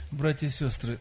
Братья и сестры,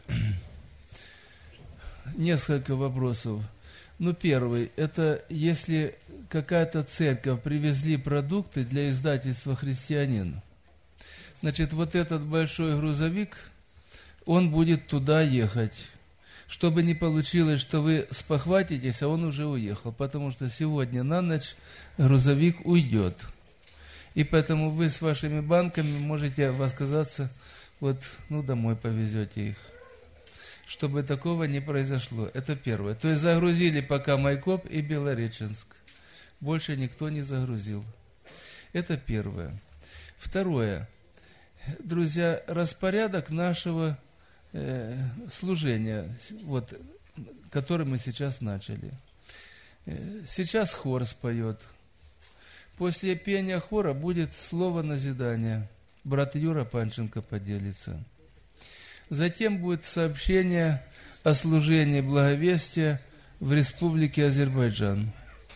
несколько вопросов. Ну, первый, это если какая-то церковь привезли продукты для издательства «Христианин», значит, вот этот большой грузовик, он будет туда ехать, чтобы не получилось, что вы спохватитесь, а он уже уехал, потому что сегодня на ночь грузовик уйдет. И поэтому вы с вашими банками можете отказаться, домой повезете их. Чтобы такого не произошло. Это первое. То есть загрузили пока Майкоп и Белореченск. Больше никто не загрузил. Это первое. Второе. Друзья, распорядок нашего служения, который мы сейчас начали. Сейчас хор споет. После пения хора будет слово назидания. Брат Юра Панченко поделится. Затем будет сообщение о служении благовестия в Республике Азербайджан.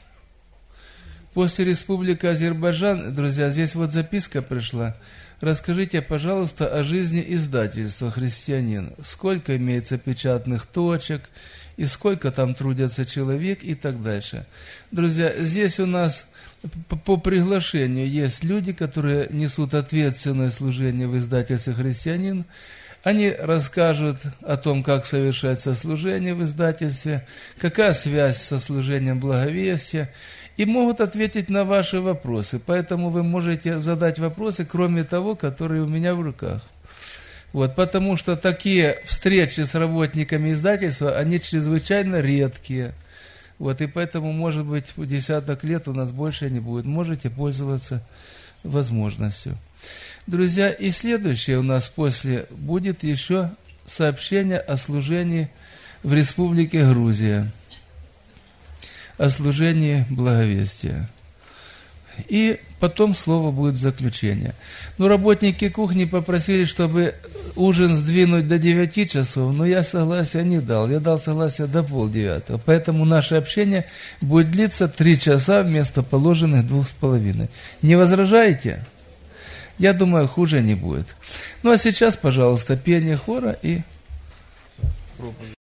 После Республики Азербайджан, друзья, здесь записка пришла. Расскажите, пожалуйста, о жизни издательства «Христианин». Сколько имеется печатных точек, и сколько там трудятся человек и так дальше. Друзья, здесь у нас по приглашению есть люди, которые несут ответственное служение в издательстве «Христианин». Они расскажут о том, как совершается служение в издательстве, какая связь со служением благовестия, и могут ответить на ваши вопросы. Поэтому вы можете задать вопросы, кроме того, которые у меня в руках. Потому что такие встречи с работниками издательства, они чрезвычайно редкие. И поэтому, может быть, в десяток лет у нас больше не будет. Можете пользоваться возможностью. Друзья, и следующее у нас после будет еще сообщение о служении в Республике Грузия, о служении благовестия. И потом слово будет в заключение. Работники кухни попросили, чтобы ужин сдвинуть до 9 часов, но я согласия не дал. Я дал согласие до 8:30. Поэтому наше общение будет длиться 3 часа вместо положенных 2,5. Не возражаете? Я думаю, хуже не будет. А сейчас, пожалуйста, пение хора и проповедь.